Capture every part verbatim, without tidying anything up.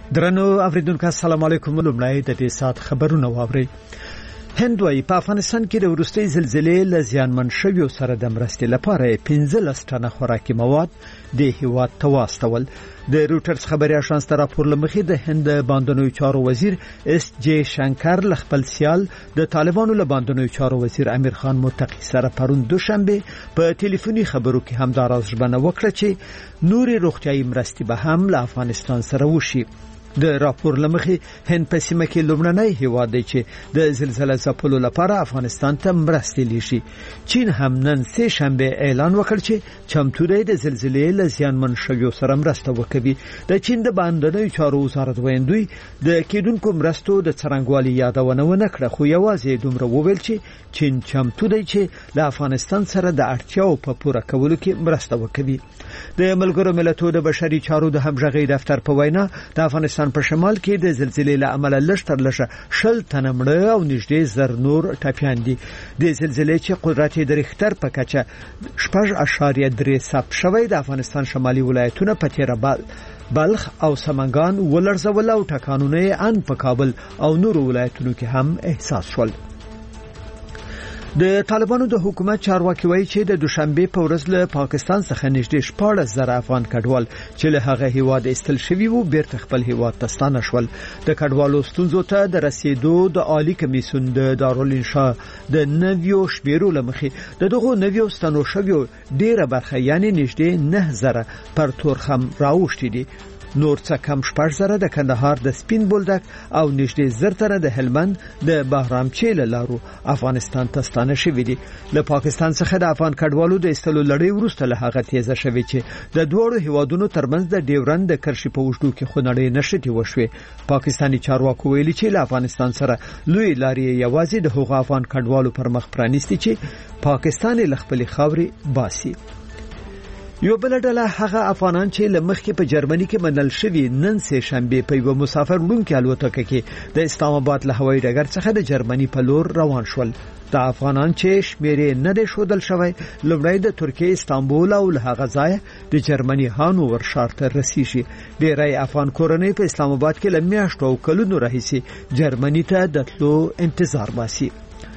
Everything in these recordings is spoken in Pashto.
درنو اوریدونکو السلام علیکم. لومړی د دې سات خبرونه واورئ. هند وايي په افغانستان کې د وروستي زلزلې له زیانمن شویو سره د مرستې لپاره پنځلس ټنه خوراکي مواد د هیواد ته واستول. د روټرز خبري اژانس ته راپور لمخې د هند باندنوي چارو وزیر اس جی شنکر ل خپل سیال د طالبانو له باندنوي چارو وزیر امیر خان متقی سره پرون دوشنبه په ټلیفوني خبرو کې همدارا ژبنه وکړه چې نوري روغتيایي مرستې به هم له افغانستان سره وشي. د راپور لمخې هند په سیمه کې لومړنی هیواد دی چې د زلزلې ځپلو لپاره افغانستان ته مرستې لیږي. چین هم نن سه شنبه اعلان وکړ چې چمتو دی د زلزلې له زیانمن شویو سره مرسته وکړي. د چین د باندنوي چارو وزارت ویندوی د کېدونکو مرستو د څرنګوالي یادونه ونه کړه، خو یوازې دومره وویل چې چین چمتو دی چې له افغانستان سره د اړتیاو په پوره کولو کې مرسته وکړي. د ملګرو ملتونو د بشري چارو د همغږي دفتر په وینا د افغانستان په شمال کې د زلزلې له امله لږ تر لږه شل تنه مړه او نږدې زر نور ټپیان دي. د زلزلې چې قدرت یې د ریختر په کچه شپږ اعشاریه درې ثبت شوی د افغانستان شمالي ولایتونه په تیرابل بلخ او سمنګان ولړزول او ټکانونه ان په کابل او نور ولایتونو کې هم احساس شول. د طالبانو د حکومت چارواکي وایي چې د دوشنبه په ورځ له پاکستان څخه نږدې شپږ زره افغان کډوال چې له هغه هیواد استل شوی وو بیرته خپل هیواد ته ستانه شول. د کډوالو ستونزو ته د رسیدو د عالی کمیسیون د دارالانشا د نویو شمیرو لمخې د دغو نویو ستنو شویو ډیره برخه یعنی نږدې نه زره پر تورخم راوښتي دي. نور څه کم شپږ زره د کندهار د سپین بولدک او نږدې زر تر د هلمند د بهرامچې لارو افغانستان ته ستانه شوی دي. له پاکستان څخه د افغان کډوالو د استلو لړۍ وروسته له هغه تیزه شوی چې د دوړو هیوادونو ترمنځ د ډیورند د کرښې په وشتو کې خنړې نشټي وشوي. پاکستاني چارواکو ویلي چې له افغانستان سره لوی لارې یوازې د هغو افغان کډوالو پر مخ پرانیستي چې پاکستان له خپل خاورې باسي. یو بل ډله هغه افغانان چې لمخکې په جرمني کې منل شوی نن سه شنبه په یو مسافر وړونکي الوتکه کې د اسلام آباد له هوایي ډګر څخه د جرمني په لور روان شول. د افغانان چې شمیرې نه دي شودل شوی لومړی د ترکیه استانبول او له هغه ځای د جرمني هانوور ښار ته رسیږي. ډیری افغان کورنۍ په اسلام آباد کې لمیاشتو او کلونو راهیسي جرمني ته د تلو انتظار باسي.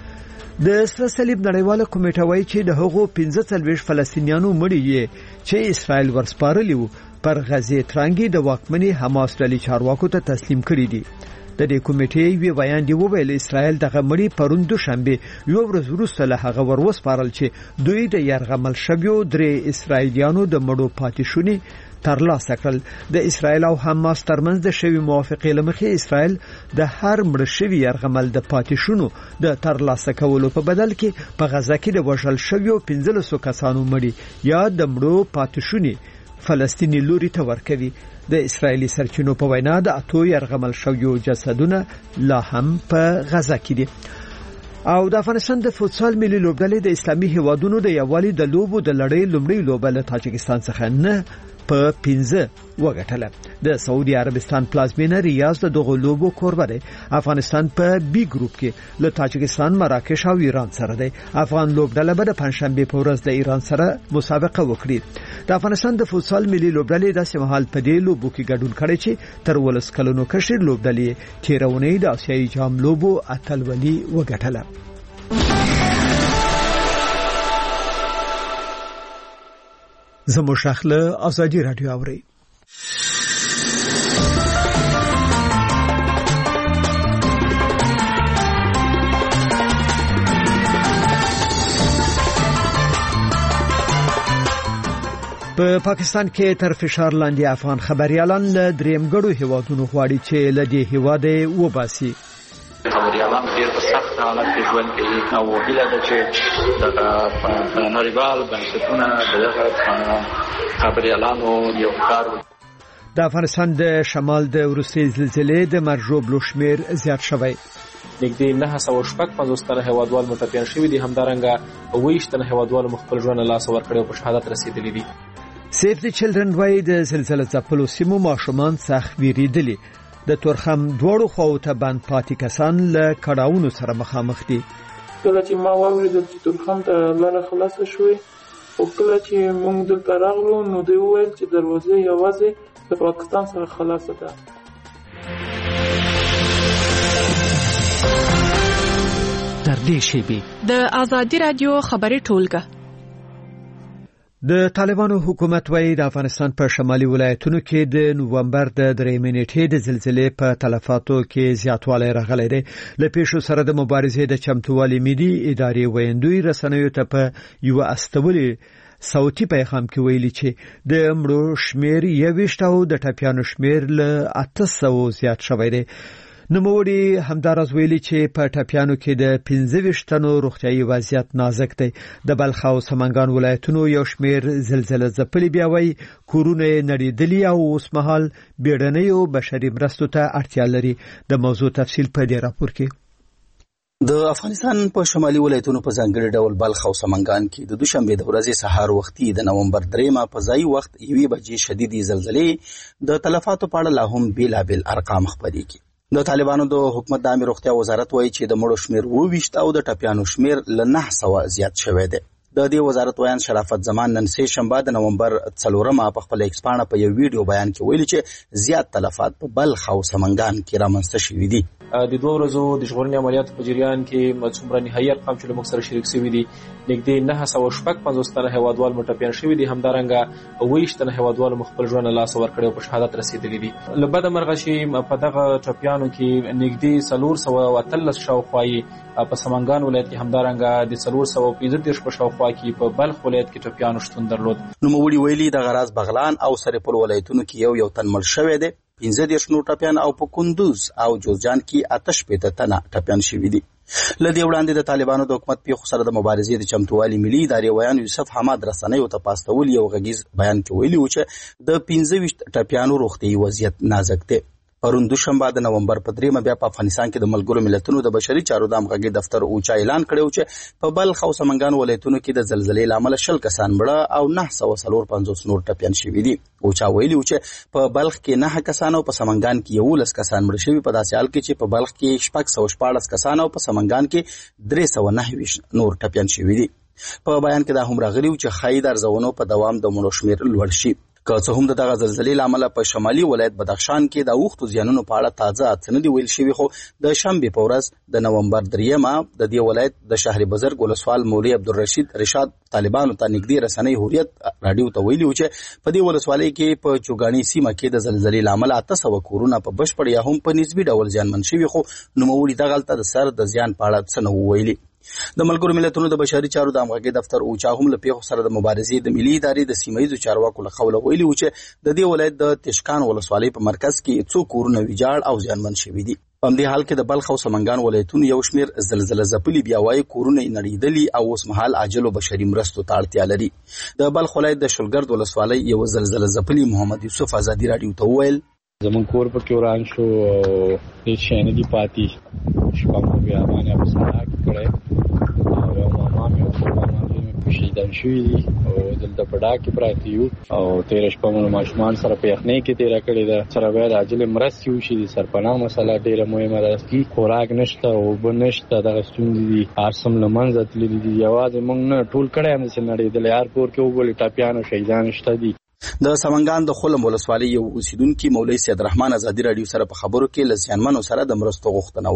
د سره صلیب نړیواله کمیټه وایي چې د هغو پنځه څلوېښت فلسطینیانو مړي چې اسرائیل ورسپارلی وو پر غزې ترانګي د واکمنې حماس ډلې چارواکو ته تسلیم کړي دي. د دې کمیټې وی بیان دی وویل اسرائیل دغه مړي پرون دوشنبه یو ورځ وروسته له هغه وروسپارل چې دوی د يرغمل شویو درې اسرائیلیانو د مړو پاتې شونی ترلاسه کړل. د اسرائیل او حماس ترمنځ د شوی موافقې لمخې اسرائیل د هر مړ شوی يرغمل د پاتې شونو د ترلاسه کولو په بدل کې په غزا کې د وژل شویو پنځلسو کسانو مړي یا د مړو پاتې شونی فلسطینی لوري ته ورکوي. د اسرایلی سرچینو په وینا د اتو يرغمل شویو جسدونه لا هم په غزا کې دي. او د افغانستان د فوتسال ملي لوبډلې د اسلامي هیوادونو د یووالي د لوبو د لړۍ لومړی لوبه له تاجکستان څخه نه په پنځه وګټله. د سعودي عربستان پلازمینه ریاض د دغه لوبو کوربه دی. افغانستان په بی ګروپ کې له تاجکستان، مراکش او ایران سره دی. افغان لوبډله به د پنځشنبه په ورځ د ایران سره مسابقه وکړي. د افغانستان د فوتسال ملي لوبډلې د سیمهال په دی لوبو کې ګډون کړي چې تر ولس کلونو کشر لوبډلې تیرونې د اسیایي جام لوبو اتلولي وګټله. زمو شخله ازادي رادیو اوري. په پاکستان کې تر فشار لاندې افغان خبريالان له درېمګړو هیوادونو غواړي چې له دې هیواده وباسي. خبريالان ډېر په سخت حالت کې ژوند کوي او هیله ده چې د نړیوال بنسټونه دغه خبريالانو یو کار. د افغانستان د شمال د وروستي زلزلې د مرجو بلوشمیر زیات شوی. نږدې نه سوه شپږ پنځوس تنه هیوادوال متپیان شوي دي. همدارنګه اووه ویشت تنه هیوادوال خپل ژوند له لاسه ورکړي او په شهادت رسیدلي دي. سیف دی چلډرن وایي د زلزلې ځپلو سیمو ماشومان سخت ویریدلي. د تورخم دوړو خو ته باندې پاتې کسان له کډاونو سره مخامخ دي. کله چې ما واورېدل چې تورخم ته لاره خلاصه شوې او کله چې موږ دلته راغلو نو دوی وویل چې دروازه یوازې د پاکستان سره خلاصه ده. دې شیبې د آزادي رادیو خبري ټولګه. د طالبانو حکومت وايي د افغانستان په شمالي ولایتونو کې د نوومبر د درېیمې نیټې د زلزلې په تلفاتو کې زیاتوالی راغلی دی. له پیښو سره د مبارزې د چمتووالي ملي ادارې ویندوی رسنیو ته په یو استولي صوتي پیغام کې ویلي چې د مړو شمیر یوویشت او د ټپیانو شمیر له اته سوه زیات شوی دی. نوموړي همداراز ویلي چې په ټپیانو کې د پنځه ویشت تنو روغتیايي وضعیت نازک دی. د بلخ او سمنګان ولایتونو یو شمیر زلزلې ځپلي بیا وایي کورونه نړېدلي او اوس مهال بیړنیو بشري مرستو ته اړتیا لري. د موضوع تفصیل په دې راپور کې. د افغانستان په شمالي ولایتونو په ځانګړي ډول بلخ او سمنګان کې د دوشنبه د ورځې سهار وختي د نومبر درېمه په ځای وخت یوې بجې شدیدي زلزلې د تلفاتو په اړه لا هم بیلابیل ارقام خپرې کړي. د طالبانو د حکومت د عامه روغتیا وزارت وایي چې د مړو شمیر اوویشت او د ټپیانو شمیر له نهه سوه زیات شوی دی. د دې وزارت ویان شرافت زمان نن سه شنبه د نومبر څلورمه په خپل ایکس پاڼه په یو ویډیو بیان کې ویلي چې زیات تلفات په بلخ او سمنګان کې رامنځته شوي دي. د دوه ورځو د ژغورنې عملیاتو په جریان کې څومره نهایي ارقام چې له موږ سره شریک شوي دي نږدې نهه سوه شپږ پنځوس تنه هیوادوال مو ټپیان شوي دي. همدارنګه اوویشت تنه هیوادوال مو خپل ژوند له لاسه ورکړی او په شهادت رسېدلي دي. له بده مرغه چې په دغه ټپیانو کې نږدې څلور سوه او اتلس شاوخوا په سمنګان ولایت کې همدارنګه د څلور سوه پنځه دېرش په شاوخوا کې په بلخ ولایت کې ټپیانو شتون درلود. نوموړي ویلي د غراز بغلان او سرپل ولایتونو کې یو یو تن مړ شوی دی. پنځه دېرش نور ټپیان او په کندوز او جوزجان کې اته شپېته تنه ټپیان شوي دي. له دې وړاندې د طالبانو د حکومت پیښو سره د مبارزې د چمتووالي ملي ادارې ویان یوسف حماد رسنیو ته په استولي یو غږیز بیان کې ویلي و چې د پنځه ویشت ټپیانو روغتیايي وضعیت نازک دی. پرون دوشنبه د نومبر په دریمه بیا په افغانستان کې د ملګرو ملتونو د بشري چارو د همغږۍ دفتر اوچا اعلان کړی چې په بلخ او سمنګان ولایتونو کې د زلزلې له امله شل کسان مړه او نهه سوه څلور پنځوس نور ټپیان شوي دي. اوچا ویلي و چې په بلخ کې نهه کسان او په سمنګان کې یولس کسان مړه شوي، په داسې حال کې چې په بلخ کې شپږ سوه شپاړس کسان او په سمنګان کې درې سوه نهه ویشت نور ټپیان شوي دي. په بیان کې دا هم راغلي و چې ښایي د ارزونو په دوام د مړو شمېر لوړ شي. که څه هم د دغه زلزلې له امله په شمالي ولایت بدخشان کې د اوښتو زیانونو په اړه تازه څه نه دي ویل شوي، خو د شنبې په ورځ د نومبر دریمه د دې ولایت د شهر بزرګ ولسوال مولوي عبدالرشید رشاد طالبانو ته نږدې رسنۍ هوریت راډیو ته ویلي و چې په دې ولسوالۍ کې په چوګاني سیمه کې د زلزلې له امله اته سوه کورونه په بشپړ یا هم په نسبي ډول زیانمن شوي، خو نوموړي دغلته د سر د زیان په اړه څه نه ویلي. د ملګرو ملتونو د بشري چارو د همغږۍ دفتر اوچا هم له پیښو سره د مبارزې د ملي ادارې د سیمه ییزو چارواکو له قوله ویلي و چې د دې ولایت د تشکان ولسوالۍ په مرکز کې څو کورونه ویجاړ او زیانمن شوي دي. په همدې حال کې د بلخ او سمنګان ولایتونو یو شمېر زلزله ځپلي بیا وایي کورونه یې نړېدلي او اوس مهال عاجلو بشري مرستو ته اړتیا لري. د بلخ ولایت د شلګرد ولسوالۍ یو زلزله ځپلي محمد یوسف ازادي راډیو ته وویل زمون کور پکې وران شو او هیڅ شی نه دي پاتې. شپه مو بیا باندې په سړک کړی او یو ماما مې او ماما مې شهیدان شوي دي او دلته په ډاګ کې پراته یو او تېره شپه مو ماشومان سره په یخنۍ کې تېره کړې ده. سره باید عاجلې مرستې وشي. د سرپناه مسله ډېره مهمه ده چې خوراک نشته، اوبه نشته، دغه ستونزې دي هر څه له منځه تللي دي. یوازې موږ نه ټول کړی همداسې نړېدلی، هر کور کې وګورې ټپیان او شهیدان شته دي. د سمنګان د خلم ولسوالۍ یو اوسیدونکي مولوي سید رحمان ازادي راډیو سره په خبرو کې له زیانمنو سره د مرستو غوښتنه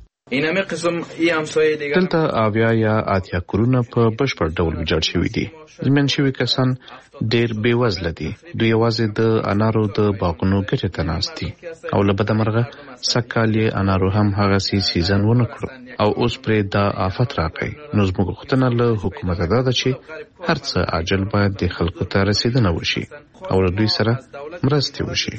وکړه. دلته اویا یا اتیا کورونه په بشپړ ډول ویجاړ شوي دي. زمین شوي کسان ډېر بېوزله دي. دوی یوازې د انارو د باغونو ګټې ته ناست دي او له بده مرغه سږکال یې انارو هم هغسې سیزن ونه کړو او اوس پرې دا آفت راغی. نو زموږ غوښتنه له حکومته دا ده چې هر څه عاجل باید د خلکو ته رسیدنه وشي او له دوی سره مرستې وشي.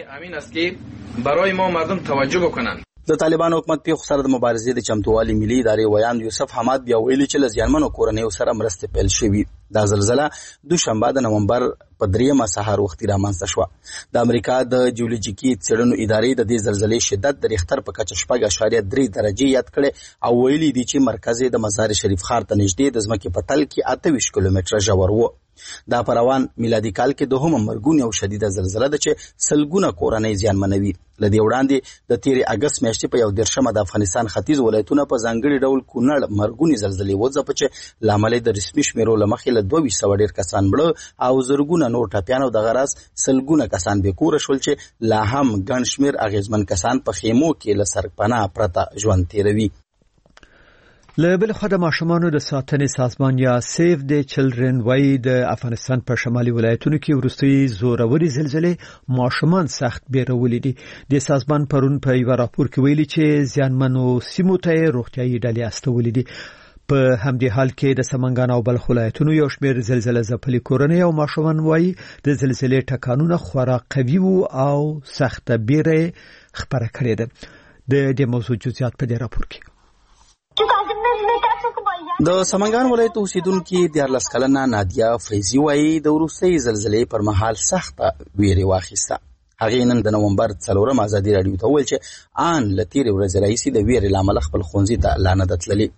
د طالبانو حکومت پیښو سره د مبارزې د چمتووالي ملي ادارې ویان یوسف حماد بیا ویلي چې له زیانمنو کورنیو سره مرستې پیل شوي. دا زلزله دوشنبه د نومبر په دریمه سهار وختي رامنځته شوه. د امریکا د جیولوجیکي څېړنو ادارې د دې زلزلې شدت د ریختر په کچه شپږ اعشاریه درې درجې یاد کړی او ویلي دي چې مرکز یې د مزار شریف ښار ته نږدې د ځمکې په تل کې اته ویشت کیلومتره ژور و. دا په روان میلادي کال کې دوهمه مرګونې او شدیده زلزله ده چې سلګونه کورنۍ زیانمنوي. له دې وړاندې د تېرې اګست میاشتې په یو دېرشمه د افغانستان ختیځ ولایتونه په ځانګړي ډول کونړ مرګونې زلزلې وځپه چې له امله د رسمي شمېرو له مخې له دوه ویشت سوه ډېر کسان مړه او زرګونه نور ټپیان او دغه راز سلګونه کسان بېکوره شول چې لا هم ګڼ شمېر اغېزمن کسان په خیمو کې له سرپناه پرته ژوند تېروي. له بل خو د ماشومانو د ساتنې سازمان یا سیف د چلډرن وای د افغانستان په شمالي ولایتونو کې ورستي زوروري زلزلې ماشومان سخت بیرولې دي. د سازمان پرون په یو راپور کې ویلي چې زیانمنو سیمو ته روغتيایي ډلې استولې دي. په همدې حال کې د سمنګان او بلخ ولایتونو یو شمېر زلزلې ځپلي کورنۍ او ماشومان وای د زلزلې ټکانونه خورا قوي او سخت بیره خبره کړې ده. د دې موضوع جزئیات په دې راپور کې. د سمنګان ولایت اوسیدونکو دیارلس کلنه نادیا فیضی وایي د وروستۍ زلزلې پر مهال سخته ویره واخیسته. هغه نن د نومبر څلورم ازادي رادیو ته ویل چې آن لتیر ورځ رئیس د ویره لامل خپل خونځي ته لعنت تللی.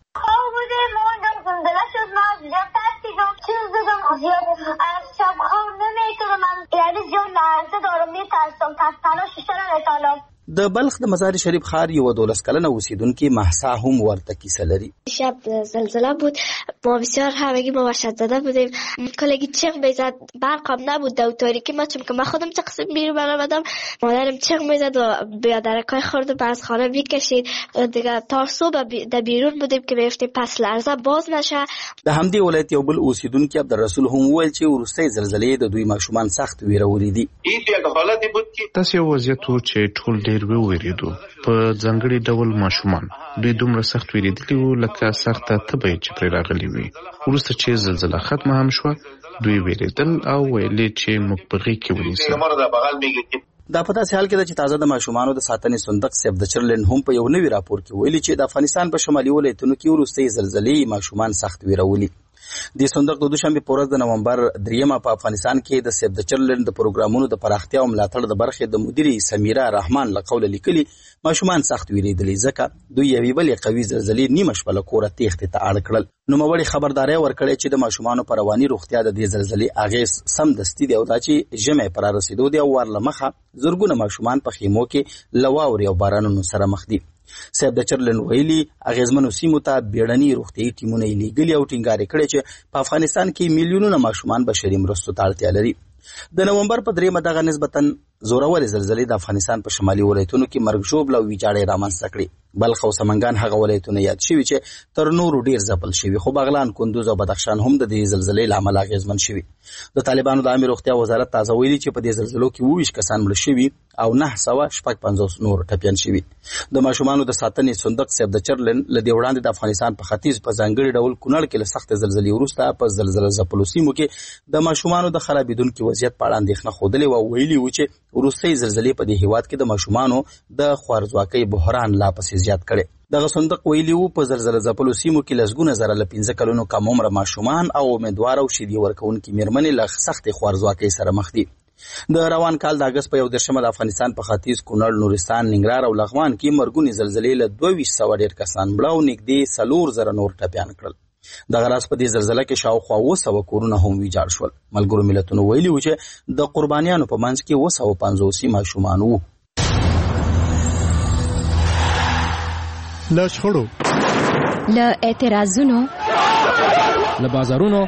د بلخ د مزار شریف خار یو دولس کلنه اوسیدونکو محسا هم ورته کیسه لري. شب زلزله بود، ما بسیار همگی ما وحشت زده بودیم. کلگی چیغ میزد، برقم نبود و تاریکی ما، چون که من خودم چه قسم بیرون برآمدم مادرم چیغ میزد و بیادرکای خورد و از خانه میکشید دیگه تا صبح در بیرون بودیم که میفتیم پس لرزه باز نشه. د همدې ولایت یو بل اوسیدونکو عبدالرسول هم ویل چې وروستۍ زلزلې د دوی ماشومان سخت ویرولې دي. تاسو یو وضعیت چې ټول ډېر ویریدو په ځانګړي ډول ماشومان دوی دومره سخت ویریدلي وو لکه سخته تبه چې پرې راغلي وي. وروسته چې زلزله ختمه هم شوه دوی ویریدل او ویلې چې موږ په غېږ کې ونیسو. دا په داسې حال کې ده چې تازه د ماشومانو د ساتنې صندوق سیف د چرلن هم په یو نوي راپور کې ویلي چې د افغانستان په شمالي ولایتونو کې وروستۍ زلزلې ماشومان سخت ویرولي. د صندوق د دوشنبه په ورځ د نومبر دریمه په افغانستان کې د سیف د چرلن د پروګرامونو د پراختیا او ملاتړ د برخې د مدیره سمیرا رحمان له قوله لیکلي ماشومان سخت ویریدلي ځکه دوی یوې بلې قوي زلزلې نیمه شپه له کوره تېښتې ته اړ کړل. نوموړي خبرداري ورکړې چې د ماشومانو پر رواني روغتیا د دې زلزلې اغېز سمدستي دی او دا چې ژمي پر رسیدو دی او ورله مخه زرګونه ماشومان په خیمو کې له واورې او بارانونو سره مخ دي. سیف د چرلن ویلي اغېزمنو سیمو ته بیړني روغتیایي ټیمونه یې لیږلي او ټینګار کړی چې په افغانستان کې میلیونونه ماشومان بشري مرستو ته اړتیا لري. د نومبر په دریمه دغه نسبتاً زورورې زلزلې د افغانستان په شمالي ولایتونو کې مرګ ژوبله او ویجاړۍ رامنځته کړې. بلخ او سمنګان هغه ولایتونه یاد شوي چې تر نورو ډیر ځپل شوي، خو بغلان، کندوز او بدخشان هم د دې زلزلې له امله اغېزمن شوي. د طالبانو د عامه روغتیا وزارت تازه ویلي چې په دې زلزلو کې اووه ویشت کسان مړه شوي او نه سوه شپږ پنځوس نور ټپیان شوي. د ماشومانو د ساتنې صندوق سیف د چرلن له دې وړاندې د افغانستان په ختیځ په ځانګړي ډول کونړ کې له سختې زلزلې وروسته په زلزله ځپلو سیمو کې د ماشومانو د خرابېدونکي وضعیت په اړه اندېښنه ښودلې وه او ویلي وو چې وروستۍ زلزلې په دې هېواد کې د ماشومانو د خوارځواکۍ بحران لا پسې زیات کړی. دغه صندوق ویلي وو په زلزله ځپلو سیمو کې لسګونه زره له پنځه کلونو کم عمره ماشومان او امیدواره او شیدې ورکوونکي مېرمنې له سختې خوارځواکۍ سره مخ دي. د روان کال د اګست په یو دېرشمه د افغانستان په ختیځ کونړ، نورستان، ننګرهار او لغمان کې مرګونې زلزلې له دوه ویشت سوه ډېر کسان مړه او نږدې څلور زره نور ټپیان کړل. دغه راز په دې زلزله کې شاوخوا اووه سوه کورونه هم ویجاړ شول. ملګرو ملتونو ویلي وو چې د قربانیانو په منځ کې اووه سوه پنځوس ماشومان وو. له شخړو، له اعتراضونو، له بازارونو،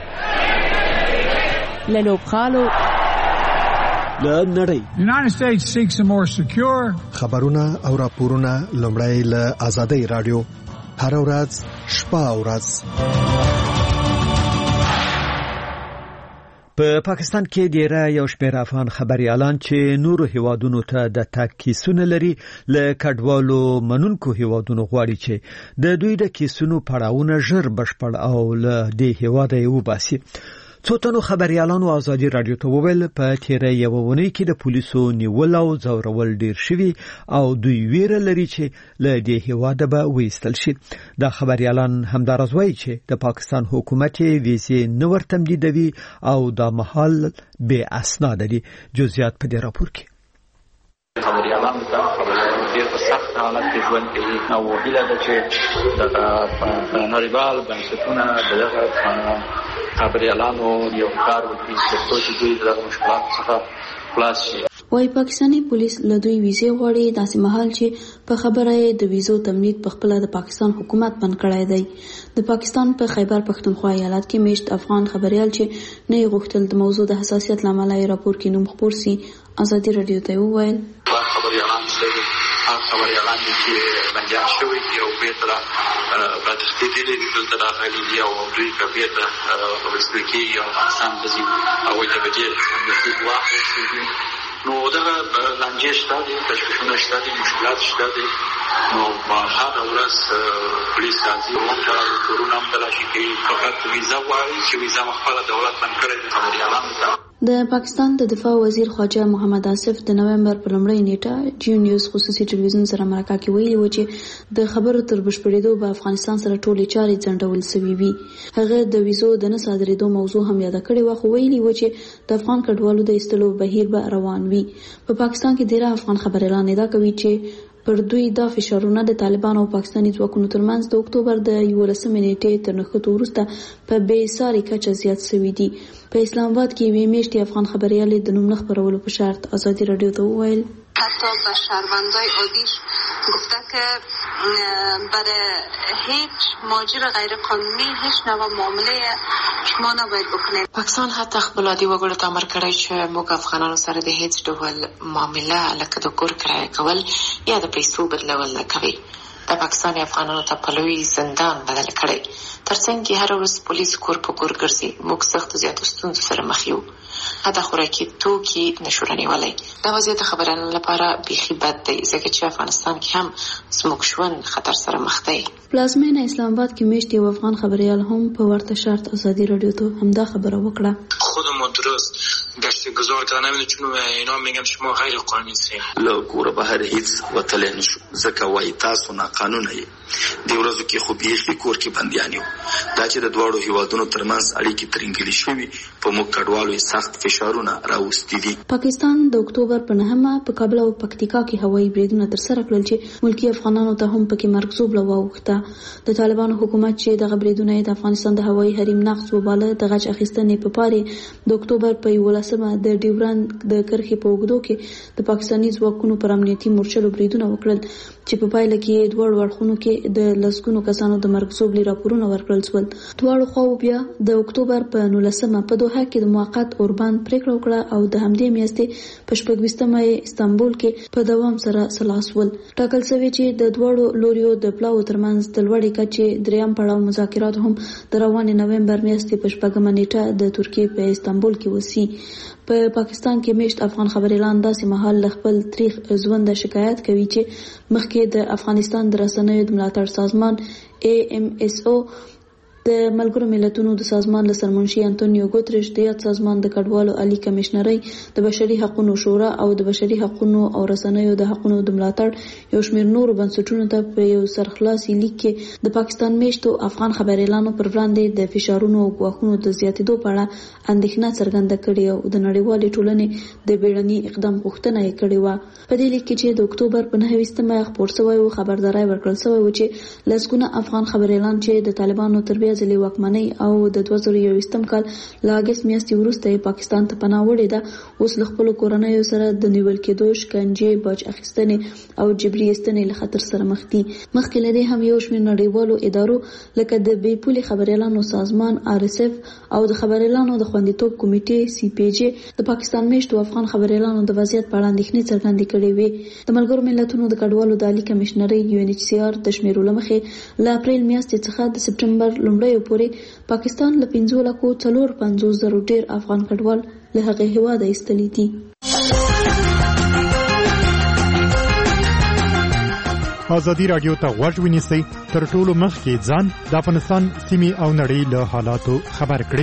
له لوبغالو، له نړۍ United States seeks a more secure خبرونه او راپورونه لومړی له آزادۍ رادیو هر ورځ شپه او ورځ. په پاکستان کې ډیره یو شمېر افغان خبريالان چې نورو هیوادونو ته د تګ کیسونه لري له کډوالو منونکو هیوادونو غواړي چې د دوی د کیسونو پړاوونه ژر بشپړ او له دې هیواده یې وباسي. څو تنو خبريالانو ازادي رادیو ته وویل په تیره یو ونې کې د پولیسو نیول او ځورول ډیر شوي او دوی ویره لري چې له دې هیواده به وایستل شي. دا خبريالان همدارز وایي چې د پاکستان حکومت ویزې نه ورته تمدیدوي او دا مهال بې اسناد دي. جزئیات په دې راپور کې. خبريالانو ته خبريالان ډېر په سخت حالت کې ژوند کوي او هیله ده چې دغه نړیوال بنسټونه دغه خبريالانو یو کار وکړي چې دوی دغه مشکلات څخه خلاص شي. وايي پاکستاني پولیس له دوی ویزې غواړي داسې مهال چې په خبره یې د ویزو تمدید په خپله د پاکستان حکومت بند کړی دی. د پاکستان په خیبر پښتونخوا ایالت کې میشت افغان خبريال چې نه یې غوښتل د موضوع د حساسیت له امله یې راپور کې نوم خپور سي ازادي رادیو ته وویل خبريالان چې هغه خبريالان چې بنديان شوي دي او بیرته را تښتېدلي دي دلته راغلي دي او دوی که بیرته ویستل کېږي او افغانستان ته ځي هغوی ته به ډېر اندېښنې واخیستل دي. نو دغه لانجې شته دي، تشویشونه شته دي، مشکلات شته دي. نو هره ورځ پولیس راځي ورته کورونه هم تلاشي کوي، فقط ویزه غواړي چې ویزه مو خپله دولت بند کړی د خبریالانو ته. د پاکستان د دفاع وزیر خواجه محمد آصف د نومبر په لومړۍ نیټه جیو نیوز خصوصي ټلویزیون سره مرکه کې ویلي و چې د خبرو تر بشپړېدو به افغانستان سره ټولې چارې ځنډول سوي وي. هغه د ویزو د نه صادرېدو موضوع هم یاده کړې وه، خو ویلي و چې د افغان کډوالو د ایستلو بهیر به روان وي. په پاکستان کې ډېر افغان خبریالان ادعا کوي چې پر دوی دا فشارونه د طالبانو او پاکستاني ځواکونو ترمنځ د اکتوبر د یولسمې نیټې تر نښتو وروسته په بې ساري کچه زیات شوي دي. په اسلام آباد کې یوې میاشتې افغان خبریالې د نوم نه خپرولو په شرط ازادي راډیو ته وویل حتی به شهروندای عادیش گفته که برای هیچ ماجر غیر قانونی هیچ نوع معامله شما نباید بکنید. پاکستان حتی خپل عادي وګړو ته امر کړی چې موږ افغانانو سره د هیڅ ډول معامله لکه د کور کرایه کول یا د پیسو بدلول نه کوي. د پاکستان افغانانو ته په لوی زندان بدل کړی. ترڅنګ کې هر ورځ پولیس کور په کور ګرځي. موږ سخت زیاتو ستونزو سره مخ یو. حتی خوراکي توکي نشو رانیولی. دا وضعیت د خبریالانو لپاره بیخي بد دی، ځکه چې افغانستان کې هم زموږ ژوند خطر سره مخ دی. پلازمینه اسلام آباد کې میشت یو افغان خبریال هم په ورته شرط ازادي راډیو ته همدا خبره وکړه. خودمون درست گشتگزار تا نمیدونم چون اینا میگن شما غیر قانونی سین له کوره بهر هیڅ وتلې نشو، ځکه وایي تاسو نه قانون یې. د ورځو کې خو بیخي کور کې بندیان یو. دا چې د دواړو هیوادونو ترمنځ اړیکې ترنګلې شوي په موږ کډوالو یې سخت فشارونه راوستي دي. پاکستان د اکتوبر په نهمه په کابل او پکتیکا کې هوایي بریدونه ترسره کړل چې ملکی افغانانو ته هم پکې مرګ زوبله واوښته. د طالبانو حکومت چې دغه بریدونه د افغانستان د هوایي حریم نقض وباله، د غچ اخیستنې په پارې د اکتوبر په یولسمه د ډیورند د کرښې په اوږدو کې د پاکستاني ځواکونو پر امنیتي مورچلو بریدونه وکړل چې په پایله کې دواړو اړخونو کې د لسګونو کسانو د مرګ زوبلې راپورونه ورکړل شول. دواړو خواو بیا د اکتوبر په نولسمه په دوحه کې د موقت اوربند پریکړه وکړه او د همدې میاشتې په شپږویشتمه استانبول کې په دوام سره سلاح شول. ټاکل شوی چې د دواړو لوریو د پلاو ترمنځ د لوړې کچې دریم پړاو مذاکرات هم د روانې نومبر میاشتې په شپږمه نیټه د ترکیې په استانبول کې وسی. په پاکستان کې میشت افغان خبریالان داسې مهال له خپل تاریخ ژوند شکایت کوي چې مخکې د افغانستان د رسنیو د ملاتړ سازمان ای ایم اس او د ملګرو ملتونو د سازمان له سرمنشي انټونیو ګوتریش د یاد سازمان د کډوالو عالی کمشنرۍ د بشري حقوقو شورا او د بشري حقوقو او رسنیو د حقوقو د ملاتړ یو شمېر نورو بنسټونو ته په یو سرخلاصي لیک کې د پاکستان میشتو افغان خبریالانو پر وړاندې د فشارونو او ګواښونو د زیاتېدو په اړه اندېښنه څرګنده کړې او د نړیوالې ټولنې د بیړني اقدام غوښتنه یې کړې وه. په دې لیک کې چې د اکتوبر په نهه ویشتمه خپور شوی و، خبرداری ورکړل شوی و چې لسګونه افغان خبریالان چې د طالبانو تر بیا ځلې واکمنۍ او د دوه زره یوویشتم کال له اګست میاشتې وروسته پاکستان ته پناه وړې ده، اوس له خپلو کورنیو سره د نیول کېدو، شکنجې، باج اخیستنې او جبري ایستنې له خطر سره مخ دي. مخکې له دې هم یو شمېر نړیوالو ادارو لکه د بې پولې خبریالانو سازمان آر اس اف او د خبریالانو د خوندیتوب کمیټې سی پی جی د پاکستان میشتو افغان خبریالانو د وضعیت په اړه اندېښنې څرګندې کړې وې. د ملګرو ملتونو د کډوالو د عالی کمشنرۍ یو ان ایچ سی آر د شمیرو له مخې له اپریل میاشتې څخه د سپټمبر لومړیو پورې پاکستان له پنځه لکو څلور پنځوس زرو ډېر افغان کډوال له هغې هېواده ایستلي دي. ازادي راډیو ته غوږ ونیسئ، تر ټولو مخکې ځان د افغانستان سیمې او نړۍ له حالاتو خبر کړئ.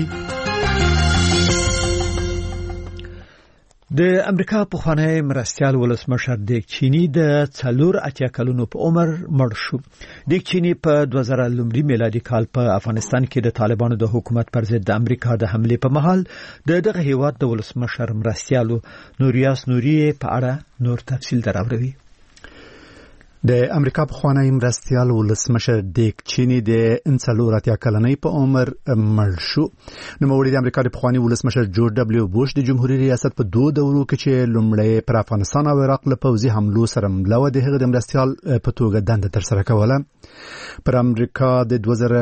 د امریکا پخوانی مرستیال ولسمشر دیک چینی د څلور اتیا کلونو په عمر مړ شو. دیک چینی په دوه زره لومړي میلادي کال په افغانستان کې د طالبانو د حکومت پر ضد د امریکا د حملې په مهال د دغه هیواد د ولسمشر مرستیالو نوریاس نوري په اړه نور تفصیل دراوړي. د امریکا پخوانی مرستیال ولسمشر دیک چینی د څلور اتیا کلنۍ په عمر مړ شو. نوموړي د امریکا د پخوانی ولسمشر جورج ډبلیو بوش د جمهوریت ریاست په دوه دورو کې چې لومړی پر افغانستان او عراق له پوځي حملو سره مله و، د هغه د مرستیال په توګه دنده ترسره کوله. پر امریکا د دوه زره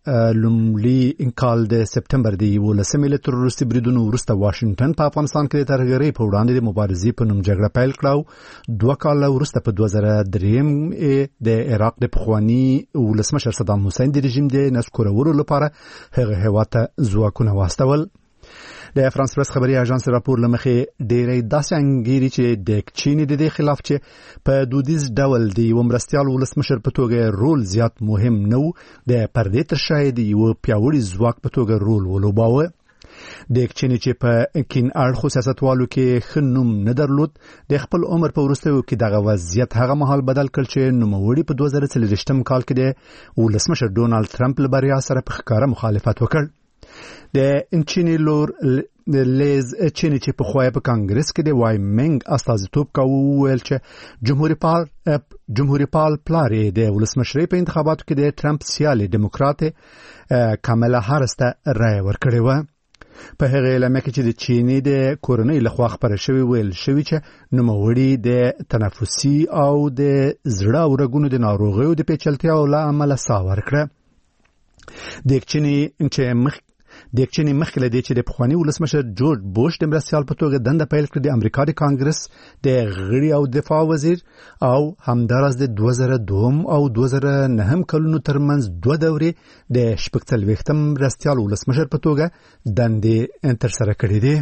لومړي انکال د سپټمبر د یولسمې له تروریستي بریدونو وروسته واشنگټن په افغانستان کې د ترهګرۍ په وړاندې د مبارزې په نوم جګړه پیل کړه. دوه کاله وروسته په دوه زره دریم د عراق د پخواني ولسمشر صدام حسین د رژیم د نسکورولو لپاره هغه هیواد ته ځواکونه واستول. د فرانس پریس خبري اژانس راپور لمخې ډېرې داسې انګیري چې د چین د دې خلاف چې په دودیز ډول د یو مرستيال ولسمشر په توګه رول زیات مهم نه و د پردې تر شا د یو پیاوړي ځواک په توګه رول ولوباوه. د چین چې په کین اړخو سیاستوالو کې خنوم نه درلود د خپل عمر په وروستیو کې دغه وضعیت هغه مهال بدل کړ چې نوموړي په دوه زره څلوېښتم کال کې د ولسمشر ډونالد ټرمپ له بریا سره په ښکاره مخالفت وکړ. د چینی لور لیز چینی چې په خوای په کانګرس کې د وایمنګ استازیتوب کوي ویل چې جمهوریت پال جمهوریت پال پلاری د ولسمشرۍ په انتخاباتو کې د ټرمپ سیالي ډیموکراټ کاملا هارس ته رائے ورکړې و. په هغه اعلامیه کې چې د چینی د کورنۍ لخوا خبره شوی ویل شوی چې نوموړي د تنفسي او د زړه او رګونو د ناروغیو د پیچلتیاو له امله ساه ورکړه. د چینی چې مخ د چینی مخکله دی چې د پخوانی ولسمشر جورج بوش د مرستيال په توګه دنده پیل کړې د امریکا د کانګرس د غړي او دفاع وزیر او همدارس د دوه زره دوه او دوه زره نهم کلونو ترمنځ دوه دورې د شپږ څلوېښتم مرستيال ولسمشر په توګه دندې تر سره کړې دي.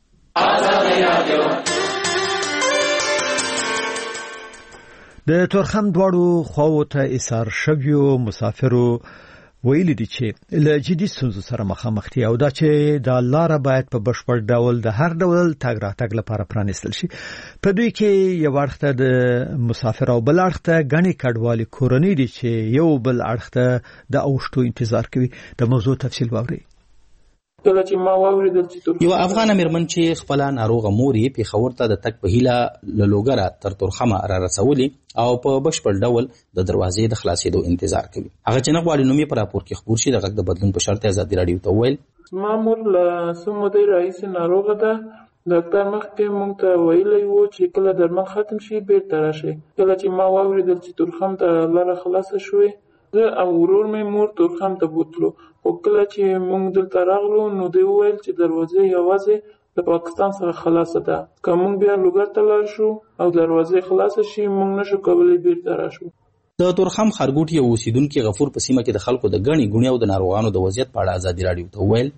د تورخم دواړو خواو ته ایثار شویو مسافرو ویلي دي چې له جدي ستونزو سره مخامخ دي او دا چې د لاره باید په بشپړ ډول د هر ډول تګ راتګ لپاره پرانیستل شي. په دوی کې یو اړخ ته د مسافر او بل اړخ ته غني کډوالي کورنۍ دي چې یو بل اړخ ته د اوشتو انتظار کوي. د موضوع تفصیل واوري. کله چې ما واوریدل چې یو افغان امرمن چې خپل ناروغه موري په خبر ته د تک په هیله لوګره تر تورخمه را رسولي او په بشپړ ډول د دروازې د خلاصېدو انتظار کوي. هغه چې نه غواړي نومي پر راپور کې خبر شي د غږ د بدلون په شرط ازادي راډیو ته ویل ما مور له سمودي رئیس ناروغه ده ډاکټر مخکې مونږ ته ویلي وو چې کله درمل ختم شي بیرته راشي. کله چې ما واوریدل چې تورخم ته لاره خلاصه شوې زه او ورور مې مور تورخم ته بوتلو او کله چې مونږ دلته راغلو نو دوی وویل چې دروازې یوازې د پاکستان سره خلاصه ده. که مونږ بیا لوګر ته لاړ شو او دروازې خلاصه شي مونږ نشو کولی بیرته راشو. د تورخم خارګوټي یو اوسیدونکو غفور په سیمه کې د خلکو د غني غونی او د ناروغانو د وضعیت په اړه ازادي راډیو ته ویل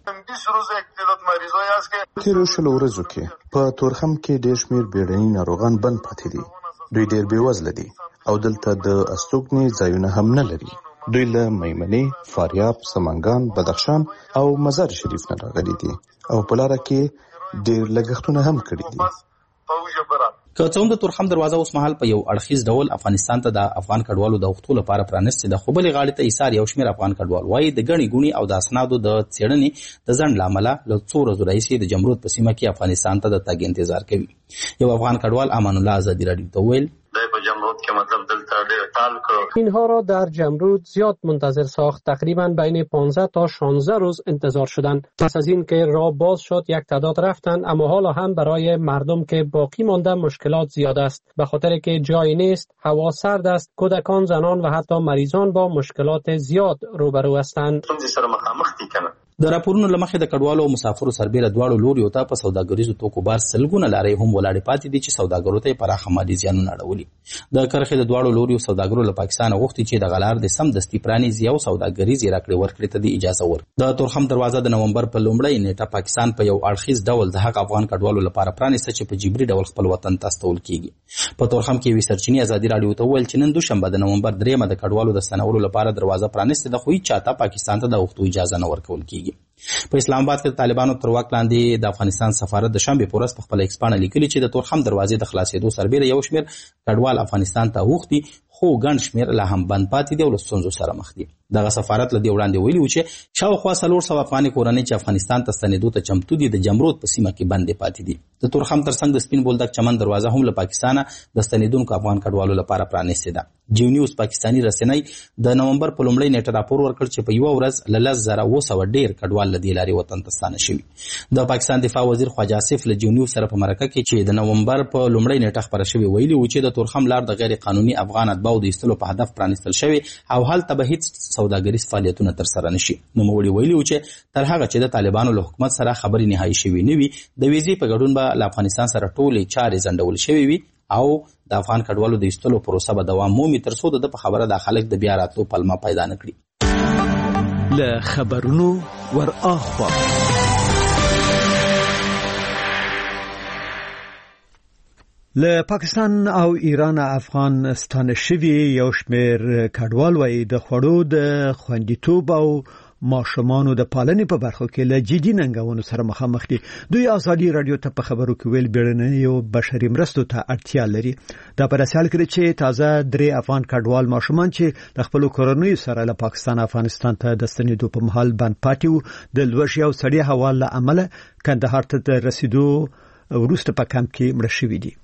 تیرو شلو ورځو کې په تورخم کې ډېر شمېر بیړني ناروغان بند پاتې دي. دوی ډېر بېوزله دي او دلته د استوګنې ځایونه هم نه لري. دوی له میمنې، فاریاب، سمنګان، بدخشان او مزار شریف نه راغلي دي او په لاره کې ډېر لګښتونه هم کړي دي. که څوم د تورخم دروازه اوس مهال په یو اړخیز ډول افغانستان ته د افغان کډوالو د وختو لپاره پرانستې ده، خو بلې غاړې ته ایثار یو شمېر افغان کډوال وایي د ګڼې ګوڼې او د اسنادو د څېړنې د ځنډ له امله له څو ورځو راهیسې د جمرود په سیمه کې افغانستان ته د تګ انتظار کوي. یو افغان کډوال امان الله ازادي راډیو ته ویل اینها را در جمرود زیاد منتظر ساخت. تقریبا بین پانزده تا شانزده روز انتظار شدند. پس از این که راه باز شد یک تعداد رفتند، اما حالا هم برای مردم که باقی مانده مشکلات زیاد است، به خاطر که جای نیست، هوا سرد است، کودکان، زنان و حتی مریضان با مشکلات زیاد روبرو هستند. د راپورونو لمخې د کډوالو او مسافرو سربېره دواړو لوریو ته په سوداګریزو توکو بار سلګونه لارې هم ولاړې پاتې دي چې سوداګرو ته پراخه مالي زیانونه اړولي. د کرښې د دواړو لوریو سوداګرو له پاکستان غوښتي چې د غلار د سم دستي پرانیزي او سوداګریزي راکړې ورکړې ته د اجازه ور. د تورخم دروازه د نومبر په لومړۍ نیټه پاکستان په یو اړخیز ډول د حق افغان کډوالو لپاره پرانیسته چې په جبري ډول خپل وطن ته استول کیږي. په تورخم کې وی سرچینی ازادي راډیو ته ویل چې نن دوشنبه د نومبر دریمه د کډوالو د ستنولو لپاره دروازه پرانیسته ده، خو هیڅ چاته پاکستان ته د وختو اجازه نه ورکول کیږي. په اسلام آباد کې د طالبانو تر واک لاندې د افغانستان سفارت د شنبه په ورځ په خپل ایکس باندې لیکلي چې د تورخم دروازې د خلاصېدو سربېره یو شمېر کډوال افغانستان ته وختي، خو ګڼ شمېر لا هم بند پاتې دي او له ستونزو سره مخ دي. دغه سفارت له دې وړاندې ویلي و چې شاوخوا څلور سوه افغاني کورنۍ چې افغانستان ته ستنېدو ته چمتو دي د جمرود په سیمه کې بندې پاتې دي. د تورخم ترڅنګ د سپین بولدک چمن دروازه هم له پاکستانه د ستنېدونکو افغان کډوالو لپاره پرانیستې ده. جیو نیوز پاکستاني رسنۍ د نومبر په لومړۍ نیټه راپور ورکړ چې په یوه ورځ له لس زره اوه سوه ډېر کډوال لدې لارې وطن ته ستانه شوي. د پاکستان دفاع وزیر خواجه آصف له جونیو سره په مرکه کې چې د نومبر په لومړۍ نیټه خبره شوې ویلي و چې د تورخم لار د غیر قانوني افغان اتباعو د ایستلو په هدف پرانیستل شوی او هلته به هیڅ سوداګریز فعالیتونه ترسره نشي. نوموړي ویلي و چې تر هغه چې د طالبانو له حکومت سره خبرې نهایي شوي نه وي د ویزې په ګډون به له افغانستان سره ټولې چارې ځنډول شوې وي او د افغان کډوالو د ایستلو پروسه به دوام مومي تر څو د په خبره د خلک د بیا راتلو پلمه پیدا نه کړي. له خبرونو ور اخوا له پاکستان او ایران افغان ستانه شوي یو شمېر کډوال وایي د خوړو د خوندیتوب او ماشومانو د پالنې په برخو کې له جدي ننګونو سره مخامخ دي. دوی ازادي رادیو ته په خبرو کې ویل بیړنیو بشري مرستو ته اړتیا لري. دا په رسال کې چې تازه درې افغان کډوال ماشومان چې د خپل کورنۍ سره له پاکستان افغانستان ته د ستنېدو په مهال بند پاتې وو د لوږې او سړې هوا له امله کندهار ته د رسیدو وروسته په کمپ کې مړه شوي دي.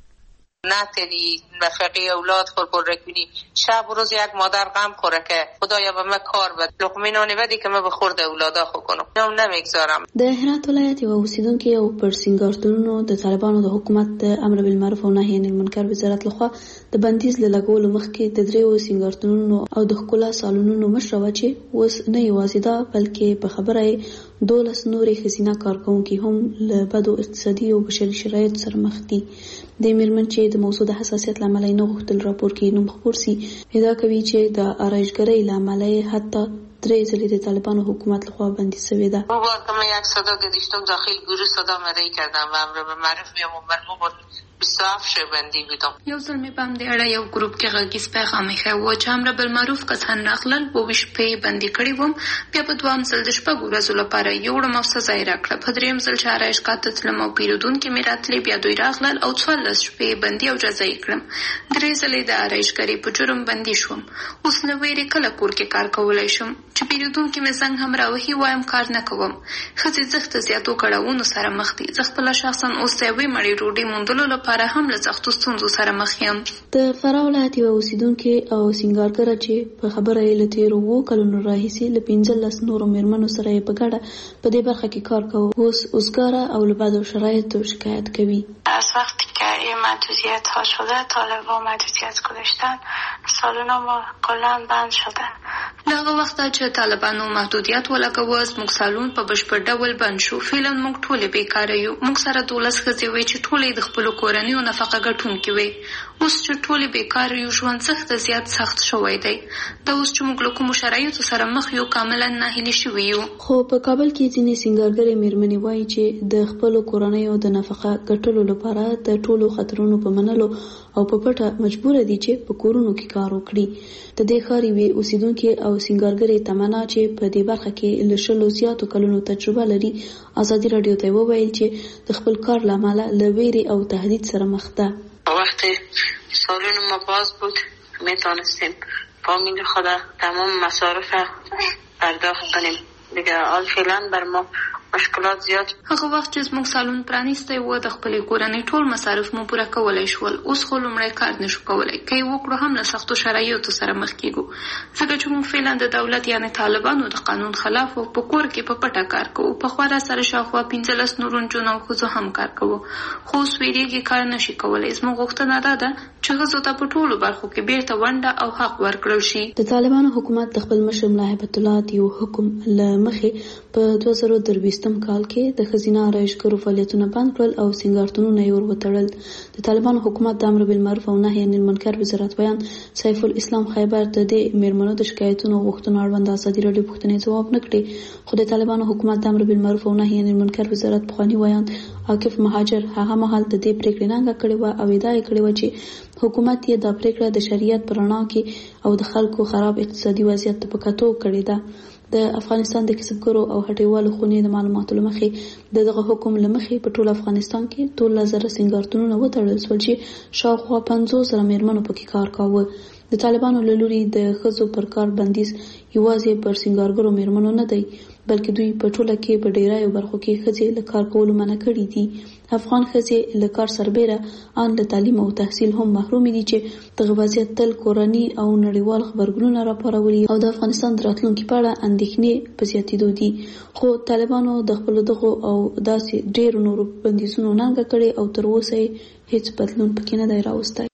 نتری نفقه اولاد خور پر رکنی شب و روز یک مادر غم خوره که خدایا به من کار بد لقمه نانی بدی که من به خورد اولادا خو کنم نام نمیگذارم. د هرات ولایت یو اوسیدونکو او پر سنگارتونونو د طالبانو د حکومت د امر بالمعروف او نهي عن المنکر وزارت لخوا د بندیز له لګولو مخکې د دریو سنگارتونونو او د ښکلا سالونونو مشروع چې اوس نه یوازې دا بلکې په خبره دولس نورې ښځینه کارکونکي هم له بدو اقتصادي او بشري شرایطو سره مخ دي. د میرمن چې د موضوع د حساسیت لامل نه غوښتل راپور کې نوم خبر سي ادعا کوي چې د آرایشګرۍ لامل حتی درې ځلې د طالبانو حکومت لخوا بندي شوې ده. او وقتی من یک صدا گذاشتم داخل گروه صدا مری کردم و امر به معروف میام و مرغوب بیست و هفت شو بندی بودم. یو ځل مې په همدې اړه یو ګروپ کې غږیز پیغام ایښی و چې امر بالمعروف کسان راغلل اووه شپې بندي کړي وم. بیا په دوهم ځل د شپږو ورځو لپاره یوړم او سزا یې راکړه. په درېیم ځل چې آرایشګاه ته تلم او پیرودونکي مې راتلې بیا دوی راغلل او څوارلس شپې بندي او جزا یې کړم. درې ځلې د آرایشګرۍ په جرم بندي شوم. اوس له ویرې کله کور کې کار کولی شم چې پیرودونکي مې زنګ هم راوهي وایم کار نه کوم. ښځې زښت زیاتو کړاوونو سره مخ دي. زه خپله شخصا اوس د یوې مړۍ ډوډۍ موندلو لپاره هم له سختو ستونزو سره مخ یم. د فراه ولایت یو اوسیدونکي او سنگارګره چې په خبره یې له تېرو اووه کلونو راهیسې له پنځلس نورو میرمنو سره یې په ګډه په دې برخه کې کار کوي اوس اوزګاره او له بدو شرایطو شکایت کوي. از وقتی که این محدودیت ها شده طالبان محدودیت گذاشتن سالونا ما کلا بند شده. دغه وخت چې طالبانو محدودیت ولګوه زموږ سالون په بشپړ ډول بند شو. فعلا موږ ټولې بیکاره یو. موږ سره دولس ښځې وې چې ټولې د خپلو کورنیو نفقه ګټونکې وې. اوس چې ټولې بیکاره یو ژوند سخت زیات سخت شوی دی. دا اوس چې موږ له کومو شرایطو سره مخ یو کاملا ناهیلي شوي یو. خو په کابل کې ځینې سنگارګرې میرمنې وایي چې د خپلو کورنیو د نفقه ګټلو لپاره د ټولو خطرونو په منلو او په پټه مجبوره دي چې په کورونو کې کار وکړي. د دې ښار یوې اوسیدونکې او سنگارګرې تمنا چې په دې برخه کې له شلو زیاتو کلونو تجربه لري ازادي رادیو ته وویل چې د خپل کار له امله له ویرې او تهدید سره مخ ده. وقتی سالون ما باز بود میتونستیم فامیل خود تمام مصارف پرداخت کنیم. دیگه حال فعلا بر ما مشکلات زیات. هغه وخت چې زموږ سالون پرانیستی و د خپلې کورنۍ ټول مصارف مو پوره کولی شول. اوس خو لومړی کار نشو کولی. که یې وکړو هم له سختو شرایطو سره مخ کېږو ځکه چې موږ فعلا د دولت یعنې طالبانو د قانون خلاف و په کور کې په پټه کار کوو. پخوا را سره شاوخوا پنځلس نورو نجونو او ښځو هم کار کوو خو اوس ویرېږي کار نشي کولی. زموږ غوښتنه دا ده چې ښځو ته په ټولو برخو کې بیرته ونډه او حق ورکړل شي. د طالبانو حکومت د خپل مشر ملا هیبت الله د یو حکم له مخې په دوه زره درویشتم کال کې د ښځینه آرایشګرو فعالیتونه بند کړل او سنگارتونونه یې ور وتړل. د طالبانو حکومت د امر بالمعروف او نهي عن المنکر وزارت بیان سیف الاسلام خیبر د دې میرمنو د شکایتونو غوښتنو اړوند ازادي رادیو پوښتنې ځواب نه کړي. خو د طالبانو حکومت د امر بالمعروف او نهي عن المنکر وزارت پخوانی ویان عاکف مهاجر هغه مهال د دې پریکړې ننګه کړې و او ادعا یې کړې و چې حکومت یې د پریکړه د شریعت پر رڼا کې او د خلکو خراب اقتصادي وضعیت په کتو کړې ده. د افغانستان د کسبګرو او هټیوالو خونې د معلوماتو لمخې د دغه حکم لمخې په ټول افغانستان کې ټول زره سنگارتونونه وتړل شول چې شاوخوا پنځوس زره میرمنو پکې کار کاوه. د طالبانو له لوري د ښځو پر کار بندیز یوازې پر سنگارګرو میرمنو نه دی بلکې دوی په ټوله کې په ډیرایو برخو کې ښځې له کار کولو منع کړي دي. افغان ښځې له کار سربیره ان له تعلیم او تحصیل هم محروم دي چې دغه وضعیت تل کورني او نړیوال خبرګونونه راپارولي او د افغانستان د راتلونکي په اړه اندېښنې په زیاتېدو دي. خو طالبانو د خپلو دغو او داسې ډېرو نورو بندیزونو ننګه کړې او تر اوسه هیڅ بدلون پکې نه دی راوستی.